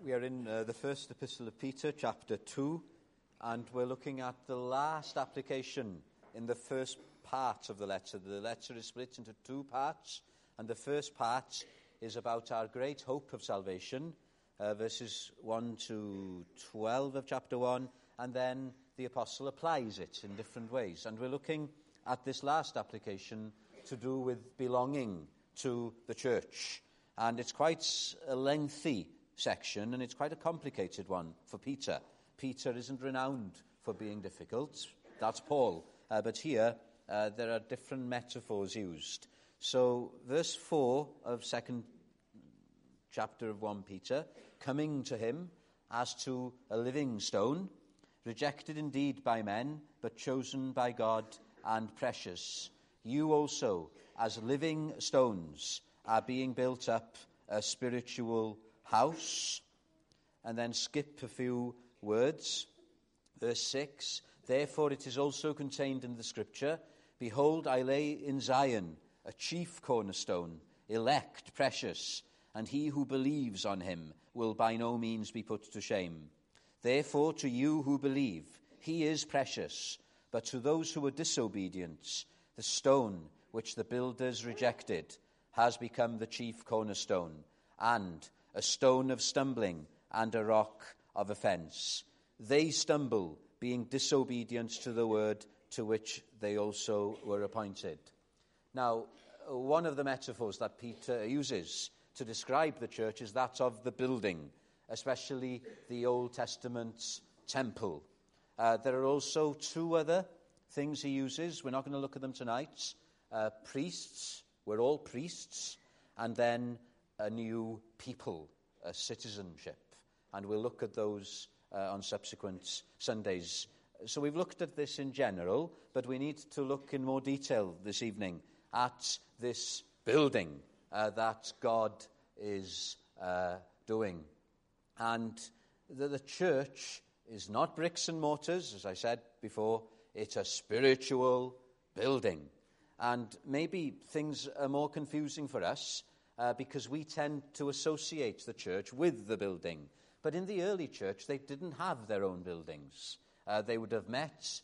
We are in the first epistle of Peter, chapter 2, and we're looking at the last application in the first part of the letter. The letter is split into two parts, and the first part is about our great hope of salvation, verses 1 to 12 of chapter 1, and then the apostle applies it in different ways. And we're looking at this last application to do with belonging to the church. And it's quite a lengthy section, and it's quite a complicated one for Peter. Peter isn't renowned for being difficult. That's Paul. But here, there are different metaphors used. So, verse 4 of second chapter of 1 Peter, coming to him as to a living stone, rejected indeed by men, but chosen by God and precious. You also, as living stones, are being built up a spiritual house. And then skip a few words. Verse 6, therefore it is also contained in the scripture, behold, I lay in Zion a chief cornerstone, elect, precious, and he who believes on him will by no means be put to shame. Therefore to you who believe, he is precious, but to those who are disobedient, the stone which the builders rejected has become the chief cornerstone, and a stone of stumbling and a rock of offense. They stumble, being disobedient to the word to which they also were appointed. Now, one of the metaphors that Peter uses to describe the church is that of the building, especially the Old Testament temple. There are also two other things he uses. We're not going to look at them tonight. Priests, we're all priests, and then a new people, a citizenship. And we'll look at those on subsequent Sundays. So we've looked at this in general, but we need to look in more detail this evening at this building that God is doing. And the church is not bricks and mortars, as I said before. It's a spiritual building. And maybe things are more confusing for us because we tend to associate the church with the building. But in the early church, they didn't have their own buildings. They would have met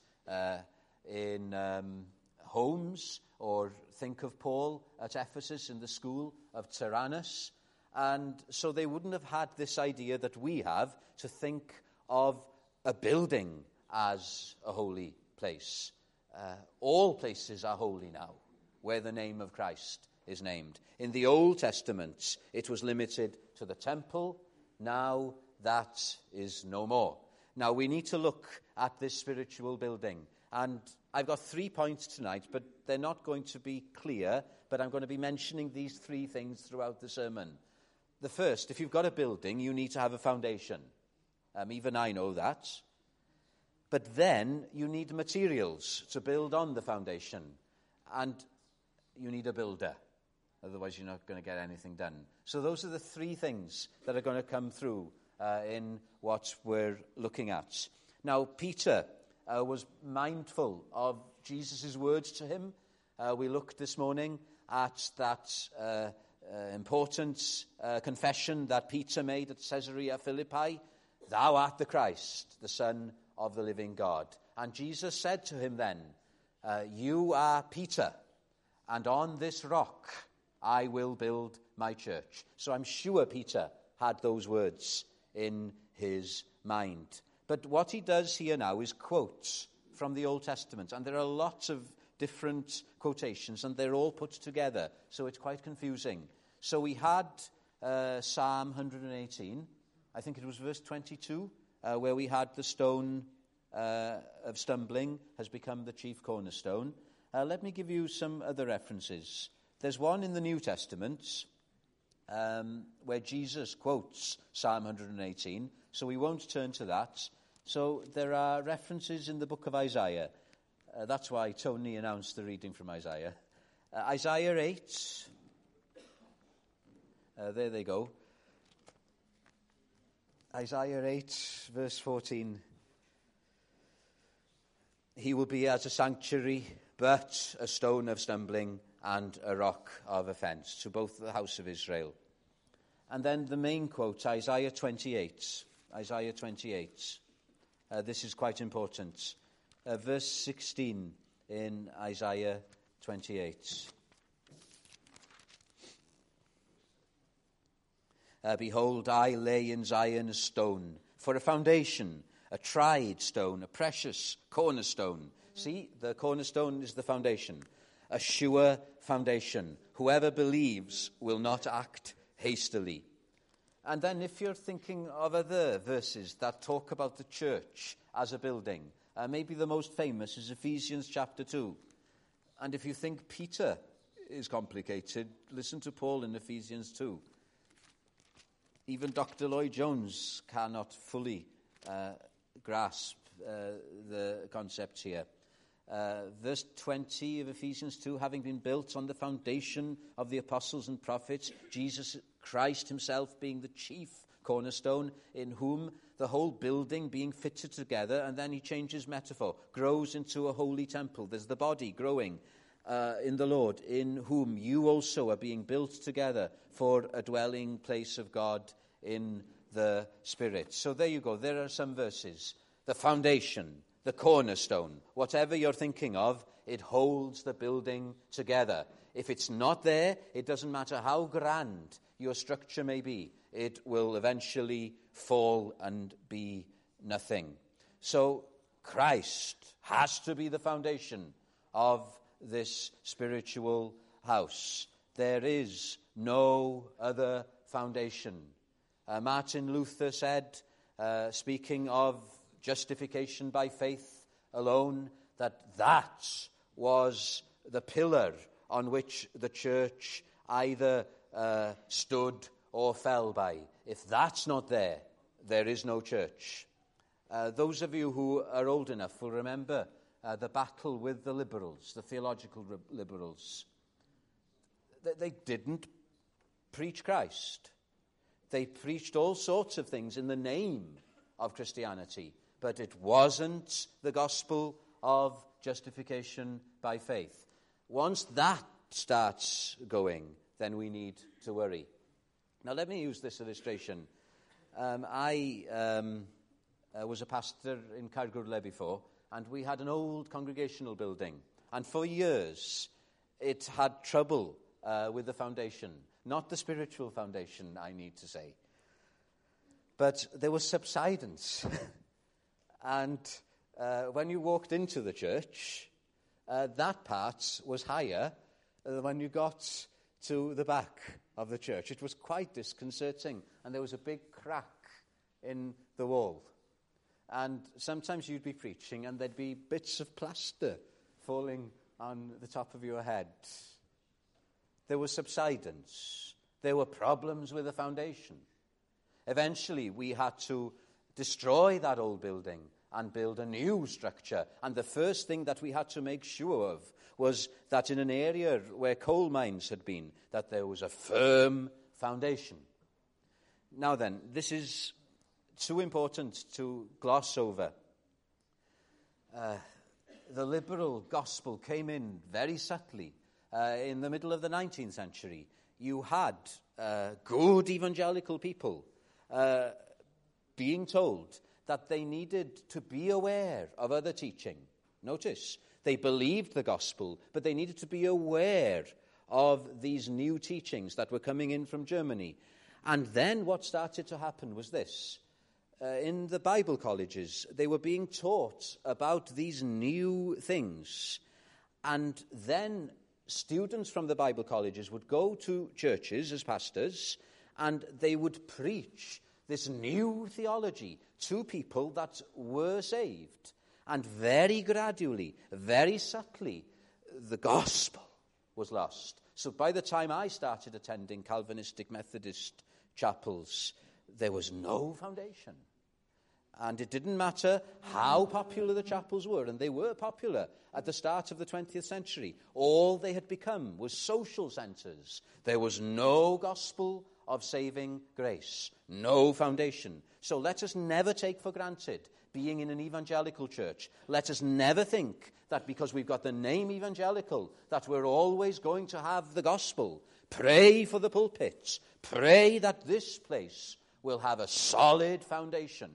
in homes, or think of Paul at Ephesus in the school of Tyrannus. And so they wouldn't have had this idea that we have to think of a building as a holy place. All places are holy now, where the name of Christ is named. In the Old Testament, it was limited to the temple. Now that is no more. Now we need to look at this spiritual building. And I've got 3 points tonight, but they're not going to be clear. But I'm going to be mentioning these 3 things throughout the sermon. The first, if you've got a building, you need to have a foundation. Even I know that. But then you need materials to build on the foundation. And you need a builder. Otherwise, you're not going to get anything done. So those are the 3 things that are going to come through in what we're looking at. Now, Peter was mindful of Jesus' words to him. We looked this morning at that important confession that Peter made at Caesarea Philippi. Thou art the Christ, the Son of the living God. And Jesus said to him then, you are Peter, and on this rock I will build my church. So I'm sure Peter had those words in his mind. But what he does here now is quotes from the Old Testament. And there are lots of different quotations, and they're all put together. So it's quite confusing. So we had Psalm 118. I think it was verse 22, where we had the stone of stumbling has become the chief cornerstone. Let me give you some other references. There's one in the New Testament where Jesus quotes Psalm 118, so we won't turn to that. So there are references in the book of Isaiah. That's why Tony announced the reading from Isaiah. Isaiah 8, there they go. Isaiah 8, verse 14. He will be as a sanctuary, but a stone of stumbling and a rock of offense, to both the house of Israel. And then the main quote, Isaiah 28. Isaiah 28. This is quite important. Verse 16 in Isaiah 28. Behold, I lay in Zion a stone for a foundation, a tried stone, a precious cornerstone. See, the cornerstone is the foundation. A sure foundation. Whoever believes will not act hastily. And then if you're thinking of other verses that talk about the church as a building, maybe the most famous is Ephesians chapter 2. And if you think Peter is complicated, listen to Paul in Ephesians 2. Even Dr. Lloyd-Jones cannot fully grasp the concepts here. Verse 20 of Ephesians 2, having been built on the foundation of the apostles and prophets, Jesus Christ himself being the chief cornerstone, in whom the whole building being fitted together, and then he changes metaphor, grows into a holy temple. There's the body growing in the Lord, in whom you also are being built together for a dwelling place of God in the Spirit. So there you go. There are some verses. The foundation, the cornerstone, whatever you're thinking of, it holds the building together. If it's not there, it doesn't matter how grand your structure may be, it will eventually fall and be nothing. So Christ has to be the foundation of this spiritual house. There is no other foundation. Martin Luther said, speaking of justification by faith alone, that was the pillar on which the church either stood or fell by. If that's not there, there is no church. Those of you who are old enough will remember the battle with the liberals, the theological liberals. They didn't preach Christ. They preached all sorts of things in the name of Christianity, but it wasn't the gospel of justification by faith. Once that starts going, then we need to worry. Now, let me use this illustration. I was a pastor in Caergwrle before, and we had an old congregational building. And for years, it had trouble with the foundation. Not the spiritual foundation, I need to say. But there was subsidence. And when you walked into the church, that part was higher than when you got to the back of the church. It was quite disconcerting. And there was a big crack in the wall. And sometimes you'd be preaching and there'd be bits of plaster falling on the top of your head. There was subsidence. There were problems with the foundation. Eventually, we had to destroy that old building and build a new structure. And the first thing that we had to make sure of was that in an area where coal mines had been, that there was a firm foundation. Now then, this is too important to gloss over. The liberal gospel came in very subtly. In the middle of the 19th century, you had good evangelical people being told that they needed to be aware of other teaching. Notice, they believed the gospel, but they needed to be aware of these new teachings that were coming in from Germany. And then what started to happen was this. In the Bible colleges, they were being taught about these new things. And then students from the Bible colleges would go to churches as pastors, and they would preach this new theology to people that were saved. And very gradually, very subtly, the gospel was lost. So by the time I started attending Calvinistic Methodist chapels, there was no foundation. And it didn't matter how popular the chapels were, and they were popular at the start of the 20th century. All they had become was social centres. There was no gospel of saving grace, no foundation. So let us never take for granted being in an evangelical church. Let us never think that because we've got the name evangelical, that we're always going to have the gospel. Pray for the pulpits. Pray that this place will have a solid foundation.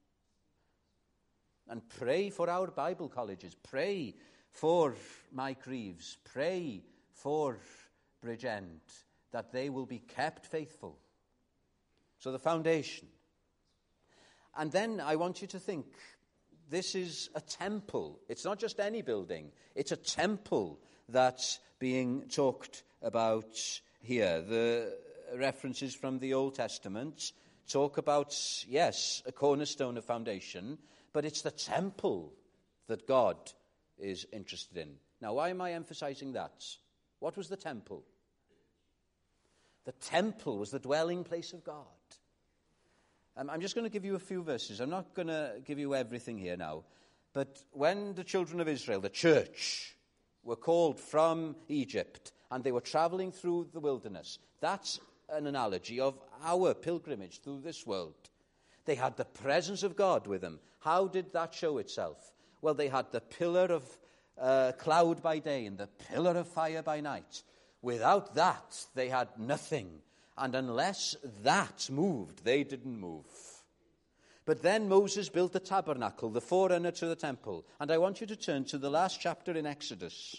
And pray for our Bible colleges. Pray for Mike Reeves. Pray for Bridgend, that they will be kept faithful. So the foundation. And then I want you to think, this is a temple. It's not just any building. It's a temple that's being talked about here. The references from the Old Testament talk about, yes, a cornerstone, a foundation, but it's the temple that God is interested in. Now, why am I emphasizing that? What was the temple? The temple was the dwelling place of God. I'm just going to give you a few verses. I'm not going to give you everything here now. But when the children of Israel, the church, were called from Egypt and they were traveling through the wilderness, that's an analogy of our pilgrimage through this world. They had the presence of God with them. How did that show itself? Well, they had the pillar of cloud by day and the pillar of fire by night. Without that, they had nothing. And unless that moved, they didn't move. But then Moses built the tabernacle, the forerunner to the temple. And I want you to turn to the last chapter in Exodus.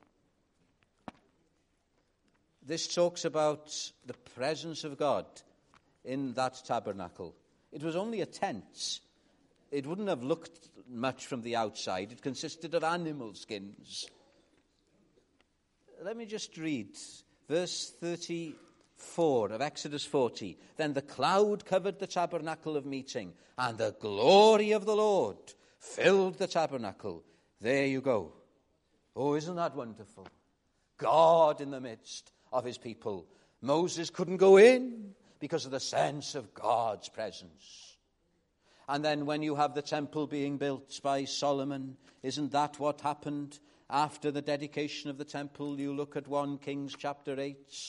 This talks about the presence of God in that tabernacle. It was only a tent. It wouldn't have looked much from the outside. It consisted of animal skins. Let me just read verse 34 of Exodus 40. Then the cloud covered the tabernacle of meeting, and the glory of the Lord filled the tabernacle. There you go. Oh, isn't that wonderful? God in the midst of his people. Moses couldn't go in because of the sense of God's presence. And then when you have the temple being built by Solomon, isn't that what happened after the dedication of the temple? You look at 1 Kings chapter 8.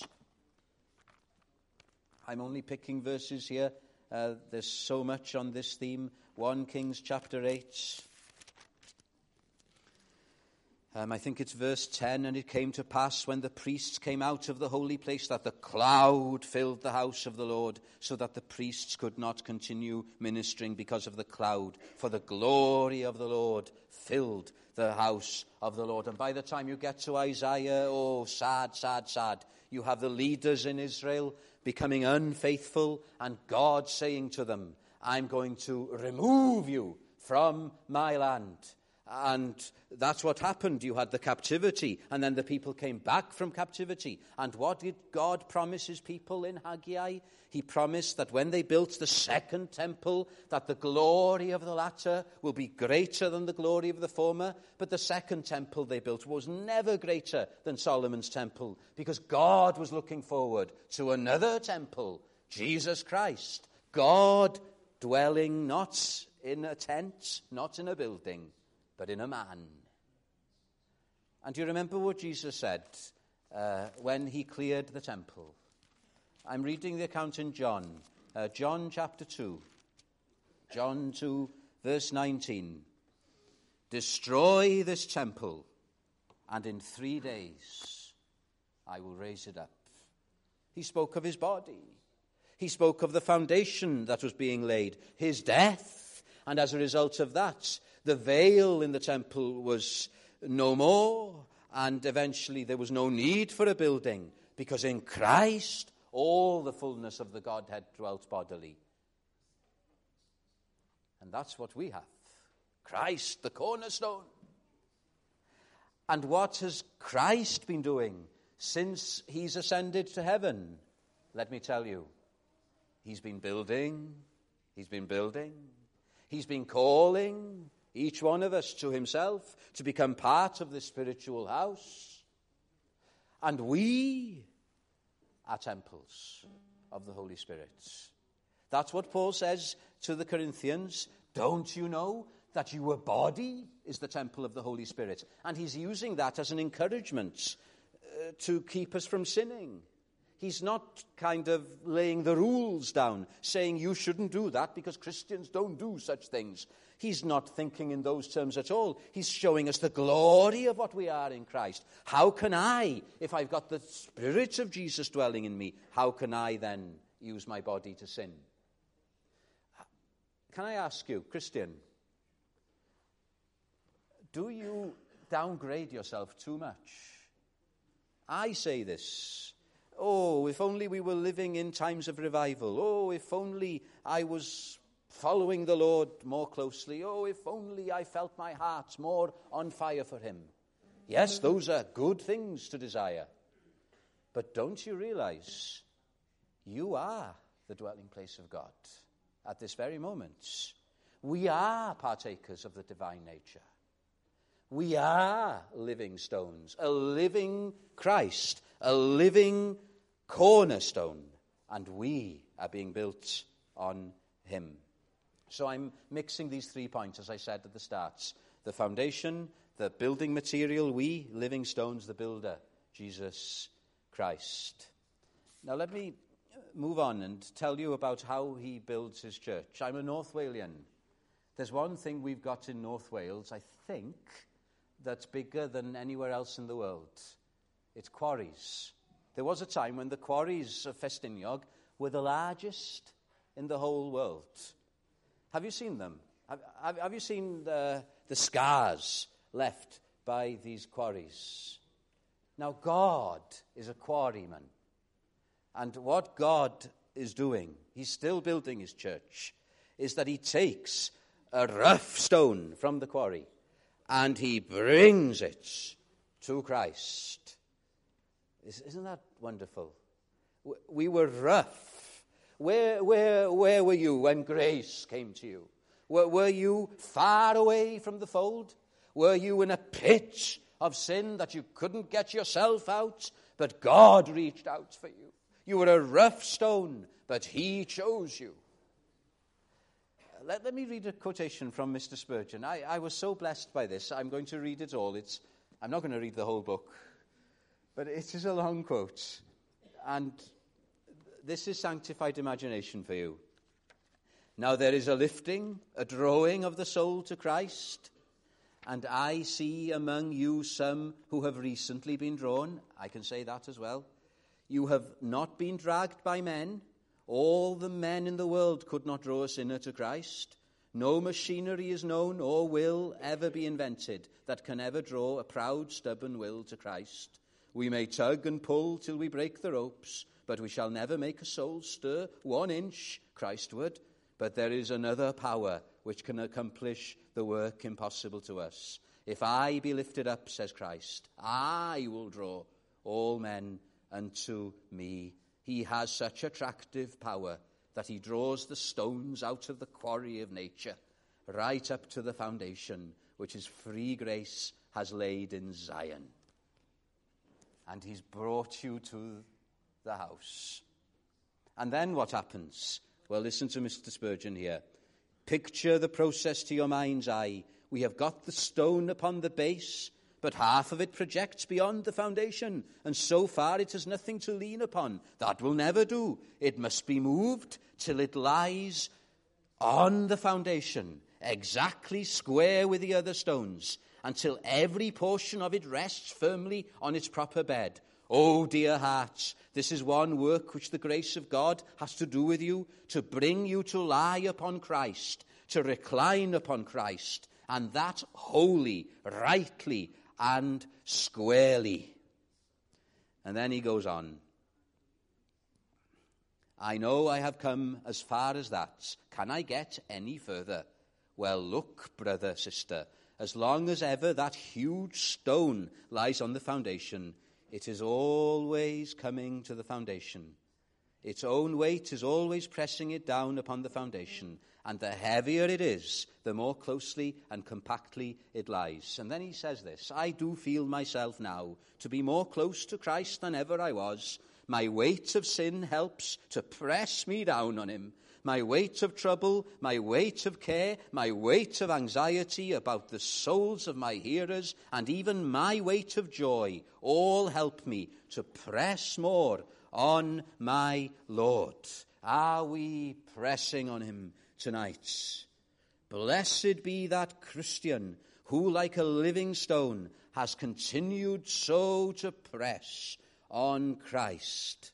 I'm only picking verses here. There's so much on this theme. 1 Kings chapter 8. I think it's verse 10. And it came to pass when the priests came out of the holy place that the cloud filled the house of the Lord, so that the priests could not continue ministering because of the cloud. For the glory of the Lord filled the house of the Lord. And by the time you get to Isaiah, oh, sad, sad, sad. You have the leaders in Israel becoming unfaithful, and God saying to them, I'm going to remove you from my land. And that's what happened. You had the captivity, and then the people came back from captivity. And what did God promise his people in Haggai? He promised that when they built the second temple, that the glory of the latter will be greater than the glory of the former. But the second temple they built was never greater than Solomon's temple, because God was looking forward to another temple, Jesus Christ. God dwelling not in a tent, not in a building, but in a man. And do you remember what Jesus said when he cleared the temple? I'm reading the account in John. John chapter 2. John 2, verse 19. Destroy this temple, and in 3 days I will raise it up. He spoke of his body. He spoke of the foundation that was being laid, his death. And as a result of that, the veil in the temple was no more, and eventually there was no need for a building, because in Christ all the fullness of the Godhead dwelt bodily. And that's what we have. Christ, the cornerstone. And what has Christ been doing since he's ascended to heaven? Let me tell you, he's been building, he's been calling each one of us to himself to become part of the spiritual house. And we are temples of the Holy Spirit. That's what Paul says to the Corinthians. Don't you know that your body is the temple of the Holy Spirit? And he's using that as an encouragement to keep us from sinning. He's not kind of laying the rules down, saying you shouldn't do that because Christians don't do such things. He's not thinking in those terms at all. He's showing us the glory of what we are in Christ. How can I, if I've got the Spirit of Jesus dwelling in me, how can I then use my body to sin? Can I ask you, Christian, do you downgrade yourself too much? I say this. Oh, if only we were living in times of revival. Oh, if only I was following the Lord more closely. Oh, if only I felt my heart more on fire for him. Yes, those are good things to desire. But don't you realize you are the dwelling place of God at this very moment? We are partakers of the divine nature. We are living stones, a living Christ, a living cornerstone, and we are being built on him. So I'm mixing these 3 points, as I said at the start. The foundation, the building material, we, living stones, the builder, Jesus Christ. Now let me move on and tell you about how he builds his church. I'm a North Walian. There's one thing we've got in North Wales, I think, that's bigger than anywhere else in the world. It's quarries. There was a time when the quarries of Festiniog were the largest in the whole world. Have you seen them? Have you seen the scars left by these quarries? Now, God is a quarryman. And what God is doing, he's still building his church, is that he takes a rough stone from the quarry and he brings it to Christ. Isn't that wonderful? We were rough. Where were you when grace came to you? Were you far away from the fold? Were you in a pit of sin that you couldn't get yourself out? But God reached out for you. You were a rough stone, but he chose you. Let me read a quotation from Mr. Spurgeon. I was so blessed by this. I'm going to read it all. I'm not going to read the whole book, but it is a long quote. And this is sanctified imagination for you. Now there is a lifting, a drawing of the soul to Christ, and I see among you some who have recently been drawn. I can say that as well. You have not been dragged by men. All the men in the world could not draw a sinner to Christ. No machinery is known or will ever be invented that can ever draw a proud, stubborn will to Christ. We may tug and pull till we break the ropes, but we shall never make a soul stir 1 inch Christward. But there is another power which can accomplish the work impossible to us. If I be lifted up, says Christ, I will draw all men unto me. He has such attractive power that he draws the stones out of the quarry of nature, right up to the foundation, which his free grace has laid in Zion. And he's brought you to the house. And then what happens? Well, listen to Mr. Spurgeon here. Picture the process to your mind's eye. We have got the stone upon the base, but half of it projects beyond the foundation, and so far it has nothing to lean upon. That will never do. It must be moved till it lies on the foundation, exactly square with the other stones, until every portion of it rests firmly on its proper bed. Oh, dear hearts, this is one work which the grace of God has to do with you, to bring you to lie upon Christ, to recline upon Christ, and that wholly, rightly, and squarely. And then he goes on. I know I have come as far as that. Can I get any further? Well, look, brother, sister, as long as ever that huge stone lies on the foundation, it is always coming to the foundation. Its own weight is always pressing it down upon the foundation, and the heavier it is, the more closely and compactly it lies. And then he says this, I do feel myself now to be more close to Christ than ever I was. My weight of sin helps to press me down on him. My weight of trouble, my weight of care, my weight of anxiety about the souls of my hearers, and even my weight of joy, all help me to press more on my Lord? Are we pressing on him tonight? Blessed be that Christian who, like a living stone, has continued so to press on Christ.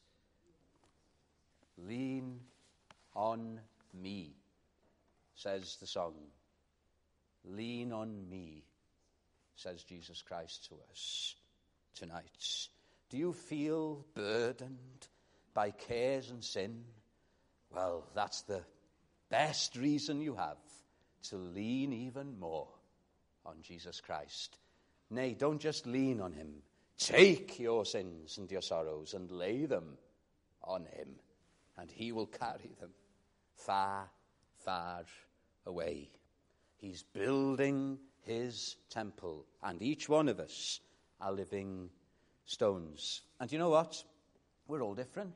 Lean on me, says the song. Lean on me, says Jesus Christ to us tonight. Do you feel burdened by cares and sin? Well, that's the best reason you have to lean even more on Jesus Christ. Nay, don't just lean on him. Take your sins and your sorrows and lay them on him, and he will carry them far, far away. He's building his temple, and each one of us are living stones. And you know what? We're all different.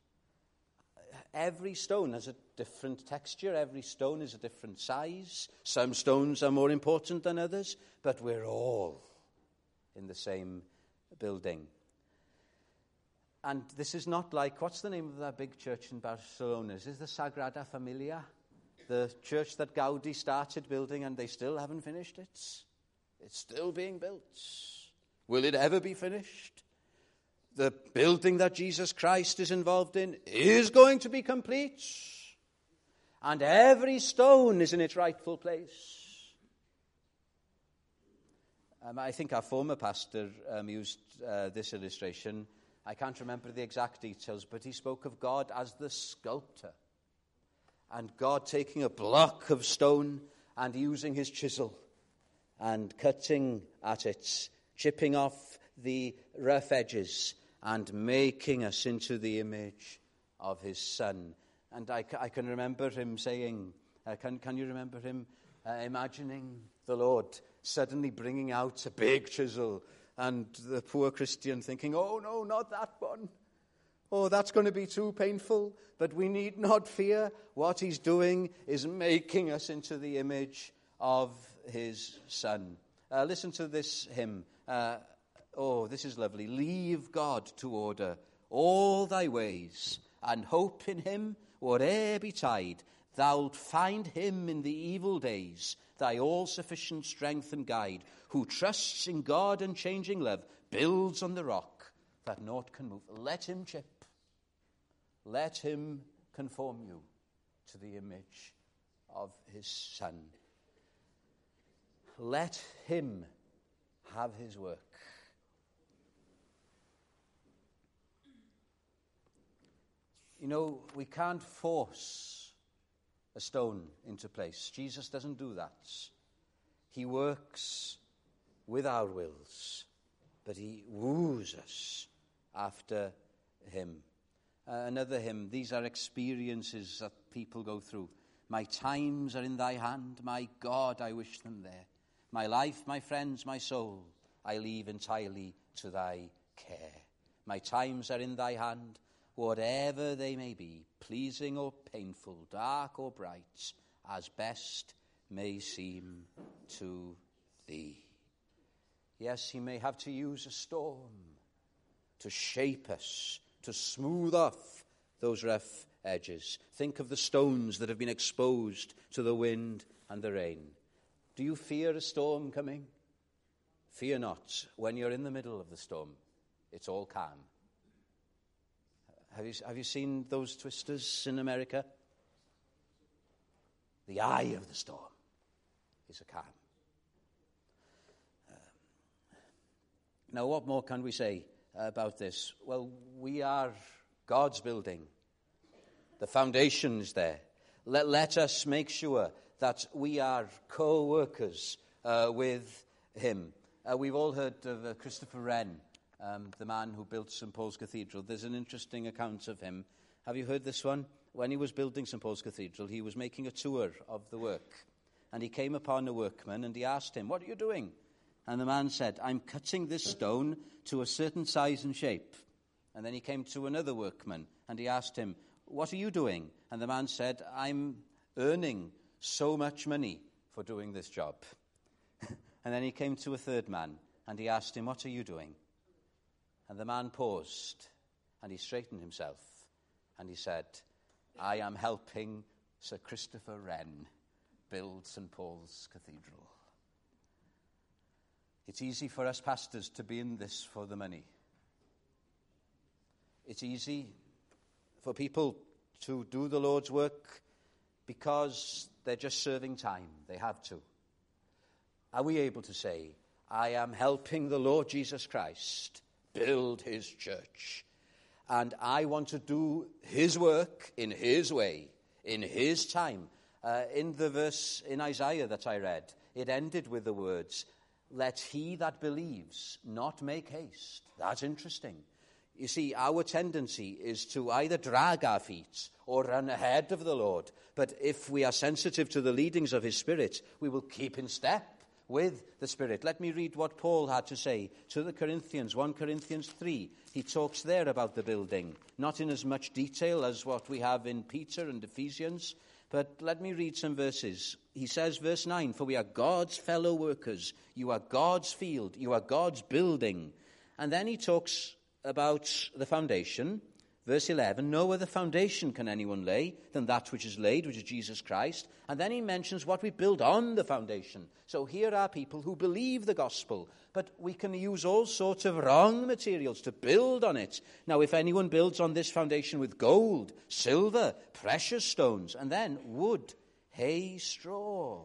Every stone has a different texture. Every stone is a different size. Some stones are more important than others, but we're all in the same building. And this is not like, what's the name of that big church in Barcelona? Is this the Sagrada Familia? The church that Gaudi started building and they still haven't finished it? It's still being built. Will it ever be finished? The building that Jesus Christ is involved in is going to be complete. And every stone is in its rightful place. I think our former pastor used this illustration. I can't remember the exact details, but he spoke of God as the sculptor. And God taking a block of stone and using his chisel and cutting at it, chipping off the rough edges and making us into the image of his Son. And I can remember him saying, can you remember him imagining the Lord suddenly bringing out a big chisel and the poor Christian thinking, oh no, not that one. Oh, that's going to be too painful. But we need not fear. What he's doing is making us into the image of his Son. Listen to this hymn. This is lovely. Leave God to order all thy ways, and hope in him whate'er betide. Thou'lt find him in the evil days, thy all-sufficient strength and guide, who trusts in God and changing love, builds on the rock that naught can move. Let him chip. Let him conform you to the image of his Son. Let him have his work. You know, we can't force a stone into place. Jesus doesn't do that. He works with our wills, but he woos us after him. Another hymn, these are experiences that people go through. My times are in thy hand, my God, I wish them there. My life, my friends, my soul, I leave entirely to thy care. My times are in thy hand, whatever they may be, pleasing or painful, dark or bright, as best may seem to thee. Yes, he may have to use a storm to shape us, to smooth off those rough edges. Think of the stones that have been exposed to the wind and the rain. Do you fear a storm coming? Fear not. When you're in the middle of the storm, it's all calm. Have you seen those twisters in America? The eye of the storm is a calm. Now, what more can we say about this? Well, we are God's building. The foundation is there. Let us make sure that we are co-workers with him. We've all heard of Christopher Wren, the man who built St. Paul's Cathedral. There's an interesting account of him. Have you heard this one? When he was building St. Paul's Cathedral, he was making a tour of the work. And he came upon a workman and he asked him, "What are you doing?" And the man said, "I'm cutting this stone to a certain size and shape." And then he came to another workman and he asked him, "What are you doing?" And the man said, "I'm earning so much money for doing this job." And then he came to a third man and he asked him, "What are you doing?" And the man paused And he straightened himself and he said, I am helping Sir Christopher Wren build St. Paul's Cathedral. It's easy for us pastors to be in this for the money. It's easy for people to do the Lord's work because they're just serving time. They have to. Are we able to say, I am helping the Lord Jesus Christ build his church, and I want to do his work in his way, in his time? In the verse in Isaiah that I read, it ended with the words, let he that believes not make haste. That's interesting. You see, our tendency is to either drag our feet or run ahead of the Lord. But if we are sensitive to the leadings of his Spirit, we will keep in step with the Spirit. Let me read what Paul had to say to the Corinthians, 1 Corinthians 3. He talks there about the building, not in as much detail as what we have in Peter and Ephesians, but let me read some verses. He says, verse 9, for we are God's fellow workers. You are God's field. You are God's building. And then he talks about the foundation. Verse 11, no other foundation can anyone lay than that which is laid, which is Jesus Christ. And then he mentions what we build on the foundation. So here are people who believe the gospel, but we can use all sorts of wrong materials to build on it. Now, if anyone builds on this foundation with gold, silver, precious stones, and then wood, hay, straw,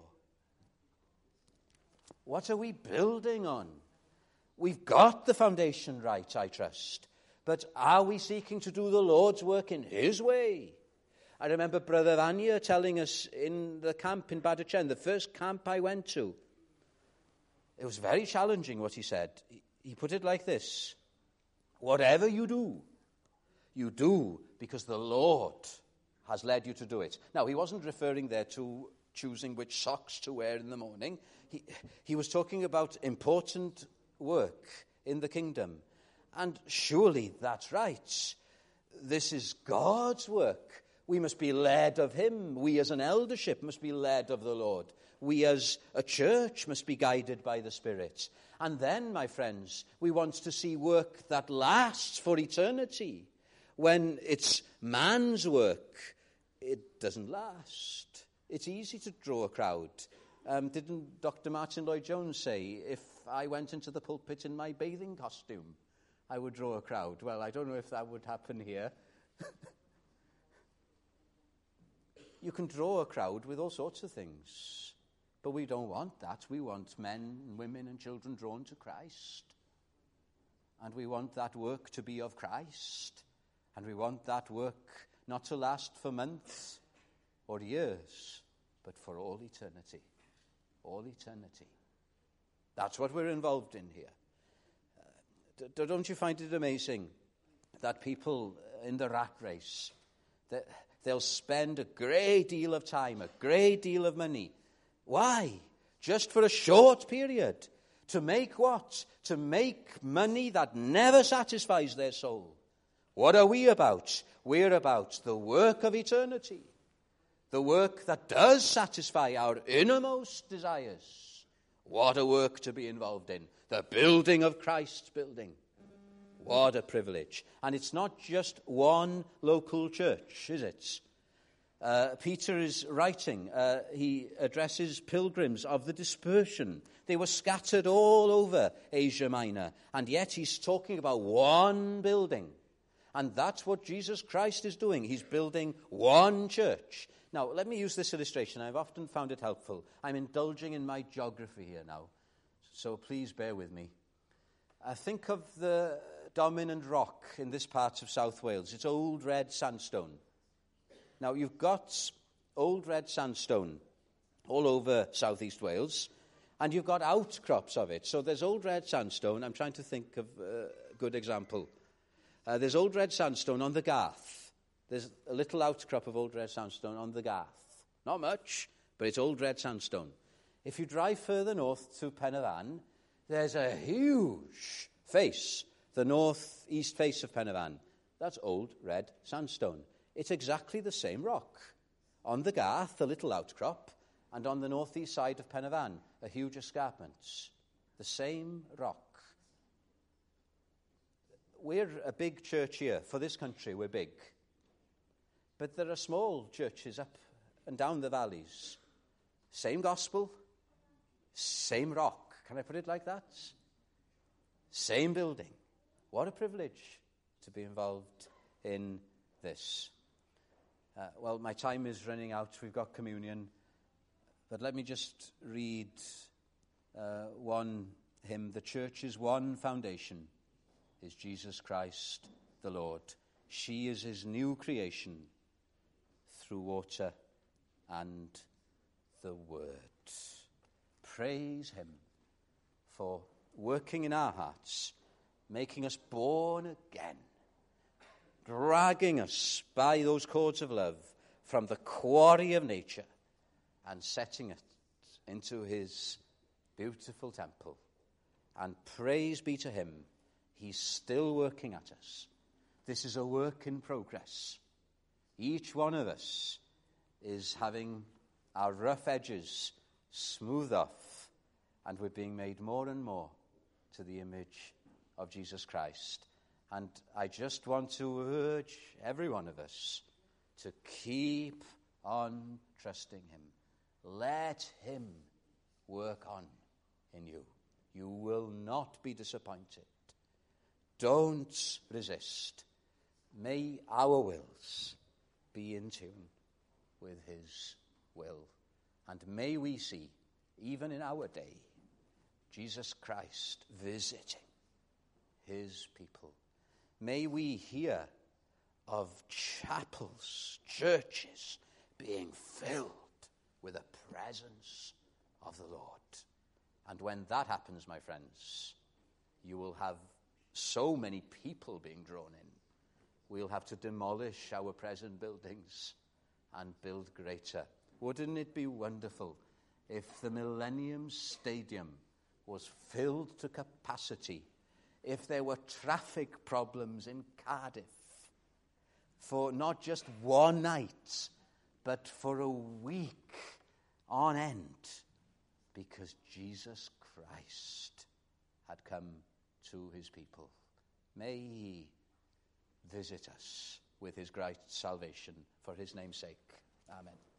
what are we building on? We've got the foundation right, I trust. But are we seeking to do the Lord's work in his way? I remember Brother Vanya telling us in the camp in Badachen, the first camp I went to. It was very challenging what he said. He put it like this. Whatever you do because the Lord has led you to do it. Now, he wasn't referring there to choosing which socks to wear in the morning. He was talking about important work in the kingdom. And surely that's right. This is God's work. We must be led of him. We as an eldership must be led of the Lord. We as a church must be guided by the Spirit. And then, my friends, we want to see work that lasts for eternity. When it's man's work, it doesn't last. It's easy to draw a crowd. Didn't Dr. Martin Lloyd-Jones say, if I went into the pulpit in my bathing costume, I would draw a crowd? Well, I don't know if that would happen here. You can draw a crowd with all sorts of things, but we don't want that. We want men and women and children drawn to Christ. And we want that work to be of Christ. And we want that work not to last for months or years, but for all eternity. All eternity. That's what we're involved in here. Don't you find it amazing that people in the rat race, they'll spend a great deal of time, a great deal of money. Why? Just for a short period. To make what? To make money that never satisfies their soul. What are we about? We're about the work of eternity. The work that does satisfy our innermost desires. What a work to be involved in. The building of Christ's building. What a privilege. And it's not just one local church, is it? Peter is writing. He addresses pilgrims of the dispersion. They were scattered all over Asia Minor. And yet he's talking about one building. And that's what Jesus Christ is doing. He's building one church. Now, let me use this illustration. I've often found it helpful. I'm indulging in my geography here now, so please bear with me. Think of the dominant rock in this part of South Wales. It's old red sandstone. Now, you've got old red sandstone all over southeast Wales, and you've got outcrops of it. So there's old red sandstone. I'm trying to think of a good example. There's old red sandstone on the Garth. There's a little outcrop of old red sandstone on the Garth. Not much, but it's old red sandstone. If you drive further north to Pen y Fan, there's a huge face, the northeast face of Pen y Fan. That's old red sandstone. It's exactly the same rock. On the Garth, a little outcrop, and on the northeast side of Pen y Fan, a huge escarpment. The same rock. we're a big church here. For this country, we're big. But there are small churches up and down the valleys. Same gospel, same rock. Can I put it like that? Same building. What a privilege to be involved in this. Well, my time is running out. We've got communion. But let me just read one hymn. The church's one foundation is Jesus Christ the Lord. She is his new creation through water and the word. Praise him for working in our hearts, making us born again, dragging us by those cords of love from the quarry of nature and setting it into his beautiful temple. And praise be to him, he's still working at us. This is a work in progress. Each one of us is having our rough edges smoothed off, and we're being made more and more to the image of Jesus Christ. And I just want to urge every one of us to keep on trusting him. Let him work on in you. You will not be disappointed. Don't resist. May our wills be in tune with his will. And may we see, even in our day, Jesus Christ visiting his people. May we hear of chapels, churches being filled with the presence of the Lord. And when that happens, my friends, you will have so many people being drawn in. We'll have to demolish our present buildings and build greater. Wouldn't it be wonderful if the Millennium Stadium was filled to capacity, if there were traffic problems in Cardiff for not just one night, but for a week on end, because Jesus Christ had come to his people. May he visit us with his great salvation for his name's sake. Amen.